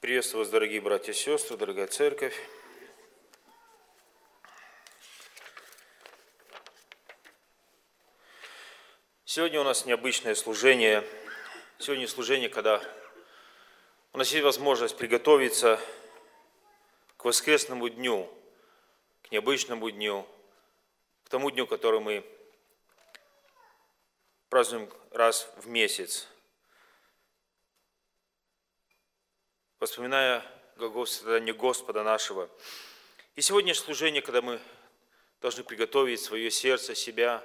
Приветствую вас, дорогие братья и сестры, дорогая церковь. Сегодня у нас необычное служение. Сегодня служение, когда у нас есть возможность приготовиться к воскресному дню, к необычному дню, к тому дню, который мы празднуем раз в месяц, воспоминая страдания Господа нашего. И сегодняшнее служение, когда мы должны приготовить свое сердце, себя,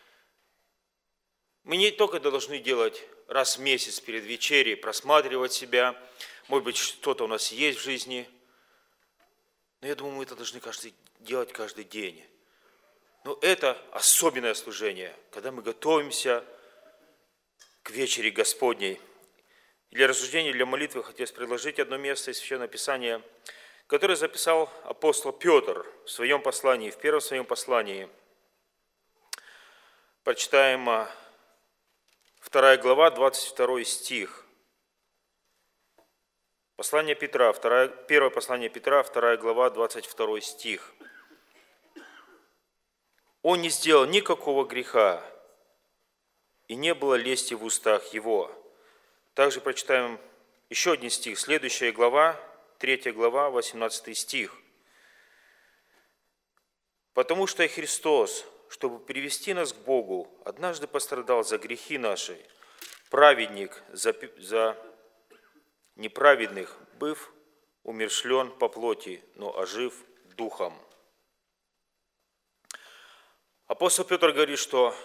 мы не только это должны делать раз в месяц перед вечерей, просматривать себя, может быть, что-то у нас есть в жизни, но я думаю, мы это должны делать каждый день. Но это особенное служение, когда мы готовимся к вечере Господней. Для рассуждения, для молитвы хотелось предложить одно место из Священного Писания, которое записал апостол Петр в своем послании, в первом своем послании. Прочитаем 2 глава, 22 стих. Послание Петра, первое послание Петра, 2 глава, 22 стих. «Он не сделал никакого греха, и не было лести в устах его». Также прочитаем еще один стих, следующая глава, 3 глава, 18 стих. «Потому что и Христос, чтобы привести нас к Богу, однажды пострадал за грехи наши, праведник за неправедных, быв умершлен по плоти, но ожив духом». Апостол Петр говорит, что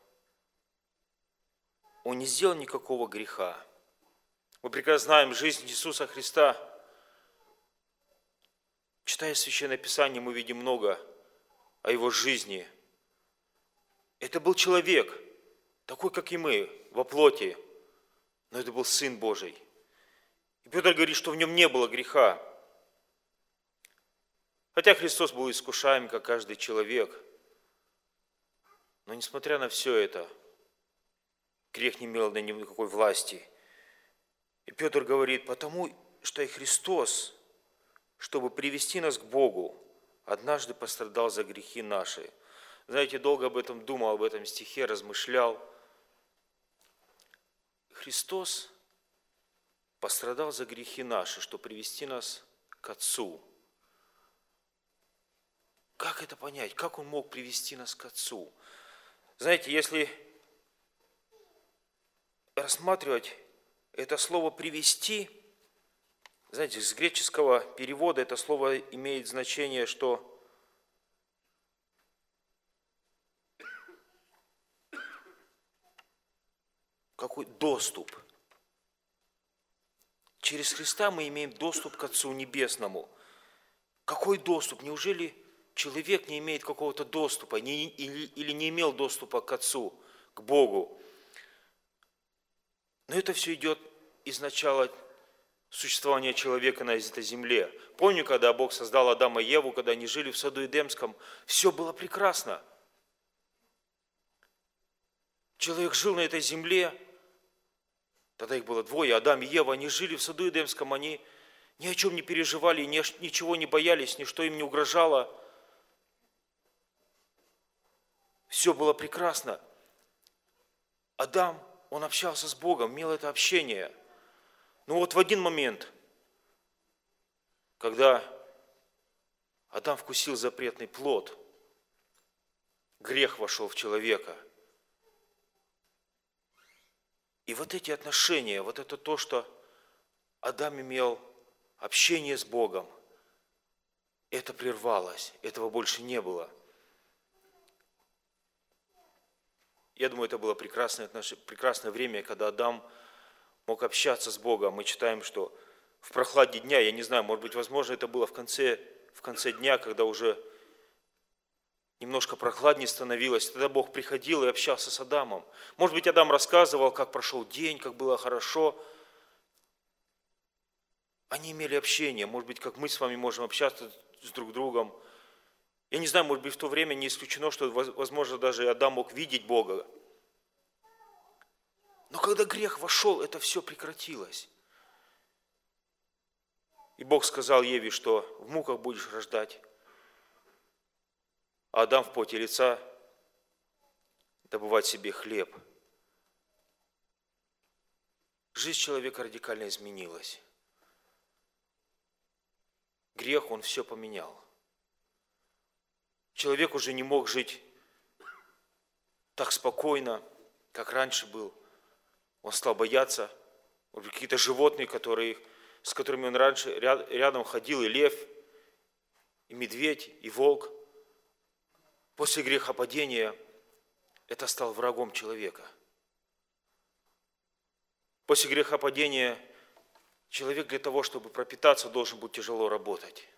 он не сделал никакого греха. Мы прекрасно знаем жизнь Иисуса Христа. Читая Священное Писание, мы видим много о Его жизни. Это был человек, такой, как и мы, во плоти, но это был Сын Божий. И Петр говорит, что в нем не было греха. Хотя Христос был искушаем, как каждый человек. Но несмотря на все это, грех не имел над ним никакой власти. И Петр говорит, потому что и Христос, чтобы привести нас к Богу, однажды пострадал за грехи наши. Знаете, долго об этом думал, об этом стихе, размышлял. Христос пострадал за грехи наши, чтобы привести нас к Отцу. Как это понять? Как Он мог привести нас к Отцу? Знаете, если рассматривать это слово «привести», знаете, с греческого перевода это слово имеет значение, что какой доступ. Через Христа мы имеем доступ к Отцу Небесному. Какой доступ? Неужели человек не имеет какого-то доступа или не имел доступа к Отцу, к Богу? Но это все идет из начала существования человека на этой земле. Помню, когда Бог создал Адама и Еву, когда они жили в саду Эдемском, все было прекрасно. Человек жил на этой земле, тогда их было двое, Адам и Ева, они жили в саду Эдемском, они ни о чем не переживали, ничего не боялись, ничто им не угрожало. Все было прекрасно. Адам, он общался с Богом, имел это общение. Но вот в один момент, когда Адам вкусил запретный плод, грех вошел в человека. И вот эти отношения, вот это то, что Адам имел общение с Богом, это прервалось, этого больше не было. Я думаю, это было прекрасное время, когда Адам мог общаться с Богом. Мы читаем, что в прохладе дня, я не знаю, может быть, возможно, это было в конце дня, когда уже немножко прохладнее становилось. Тогда Бог приходил и общался с Адамом. Может быть, Адам рассказывал, как прошел день, как было хорошо. Они имели общение. Может быть, как мы с вами можем общаться с друг другом. Я не знаю, может быть, в то время не исключено, что, возможно, даже Адам мог видеть Бога. Но когда грех вошел, это все прекратилось. И Бог сказал Еве, что в муках будешь рождать, а Адам в поте лица добывать себе хлеб. Жизнь человека радикально изменилась. Грех, он все поменял. Человек уже не мог жить так спокойно, как раньше был. Он стал бояться. Какие-то животные, с которыми он раньше рядом ходил, и лев, и медведь, и волк. После грехопадения это стал врагом человека. После грехопадения человек для того, чтобы пропитаться, должен был тяжело работать.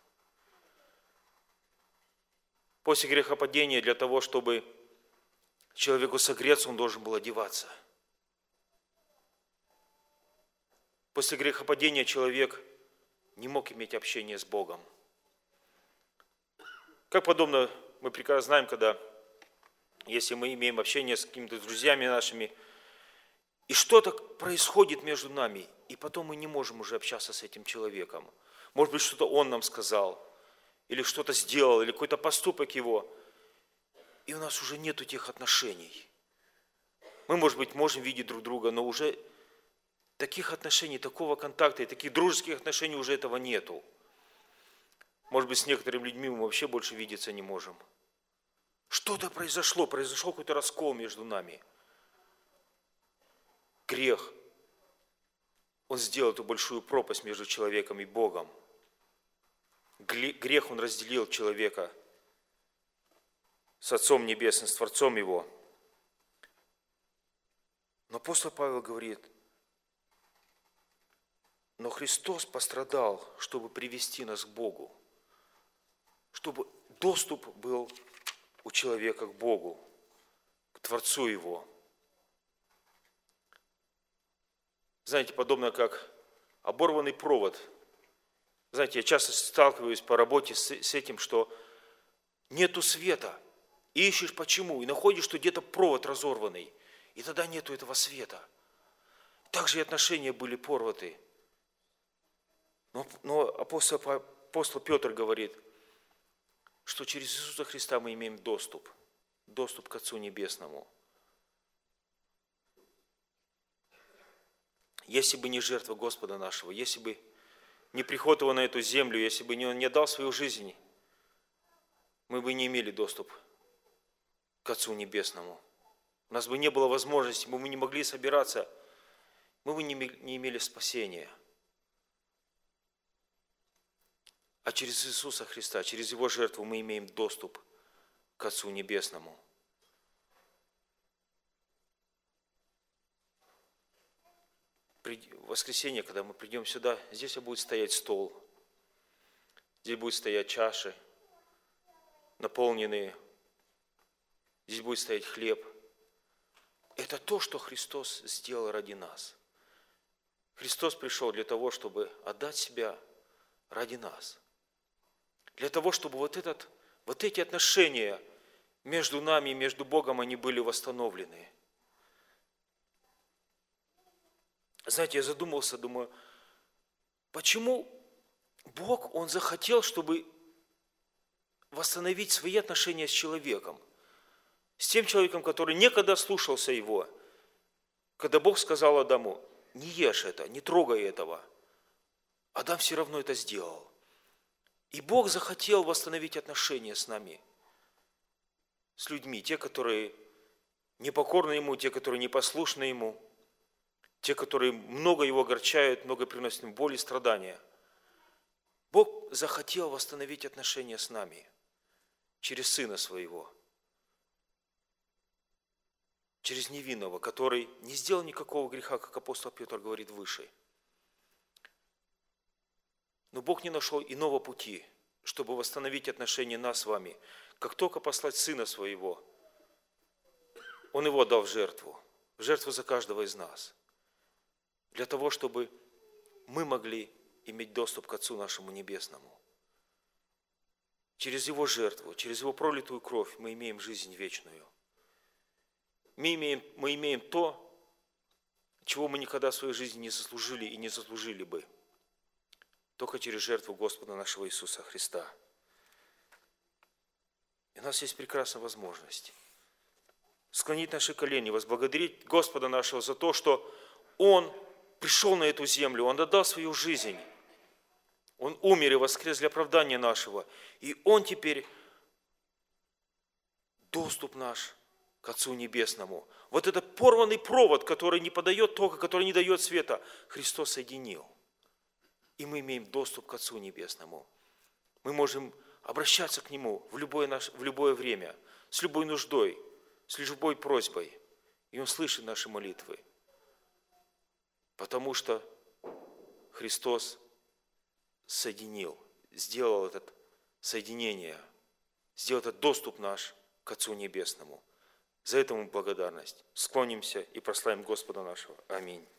После грехопадения для того, чтобы человеку согреться, он должен был одеваться. После грехопадения человек не мог иметь общение с Богом. Как подобно, мы прекрасно знаем, если мы имеем общение с какими-то друзьями нашими, и что-то происходит между нами, и потом мы не можем уже общаться с этим человеком. Может быть, что-то он нам сказал, или что-то сделал, или какой-то поступок его, и у нас уже нету тех отношений. Мы, может быть, можем видеть друг друга, но уже таких отношений, такого контакта и таких дружеских отношений уже этого нету. Может быть, с некоторыми людьми мы вообще больше видеться не можем. Что-то произошел какой-то раскол между нами. Грех, он сделал эту большую пропасть между человеком и Богом. Грех, он разделил человека с Отцом Небесным, с Творцом Его. Но апостол Павел говорит, но Христос пострадал, чтобы привести нас к Богу, чтобы доступ был у человека к Богу, к Творцу Его. Знаете, подобно как оборванный провод. Знаете, я часто сталкиваюсь по работе с этим, что нету света. И ищешь почему, и находишь, что где-то провод разорванный. И тогда нету этого света. Также и отношения были порваты. Но апостол Петр говорит, что через Иисуса Христа мы имеем доступ к Отцу Небесному. Если бы не жертва Господа нашего, если бы не приход Его на эту землю, если бы Он не дал свою жизнь, мы бы не имели доступ к Отцу Небесному. У нас бы не было возможности, мы бы не могли собираться, мы бы не имели спасения. А через Иисуса Христа, через Его жертву мы имеем доступ к Отцу Небесному. В воскресенье, когда мы придем сюда, здесь будет стоять стол, здесь будут стоять чаши, наполненные, здесь будет стоять хлеб. Это то, что Христос сделал ради нас. Христос пришел для того, чтобы отдать себя ради нас. Для того, чтобы вот эти отношения между нами и между Богом, они были восстановлены. Знаете, я задумался, думаю, почему Бог, Он захотел, чтобы восстановить свои отношения с человеком, с тем человеком, который некогда слушался Его, когда Бог сказал Адаму, не ешь это, не трогай этого. Адам все равно это сделал. И Бог захотел восстановить отношения с нами, с людьми, те, которые непокорны Ему, те, которые непослушны Ему, те, которые много Его огорчают, много приносят Ему боли и страдания. Бог захотел восстановить отношения с нами через Сына Своего, через невинного, который не сделал никакого греха, как апостол Петр говорит выше. Но Бог не нашел иного пути, чтобы восстановить отношения нас с вами, как только послать Сына Своего. Он Его отдал в жертву за каждого из нас, для того, чтобы мы могли иметь доступ к Отцу нашему Небесному. Через Его жертву, через Его пролитую кровь мы имеем жизнь вечную. Мы имеем то, чего мы никогда в своей жизни не заслужили и не заслужили бы. только через жертву Господа нашего Иисуса Христа. И у нас есть прекрасная возможность склонить наши колени, возблагодарить Господа нашего за то, что Он пришел на эту землю, Он отдал свою жизнь, Он умер и воскрес для оправдания нашего. И Он теперь доступ наш к Отцу Небесному. Вот этот порванный провод, который не подает тока, который не дает света, Христос соединил. И мы имеем доступ к Отцу Небесному. Мы можем обращаться к Нему в любое время, с любой нуждой, с любой просьбой. И Он слышит наши молитвы. Потому что Христос соединил, сделал это соединение, сделал этот доступ наш к Отцу Небесному. За это ему благодарность. Склонимся и прославим Господа нашего. Аминь.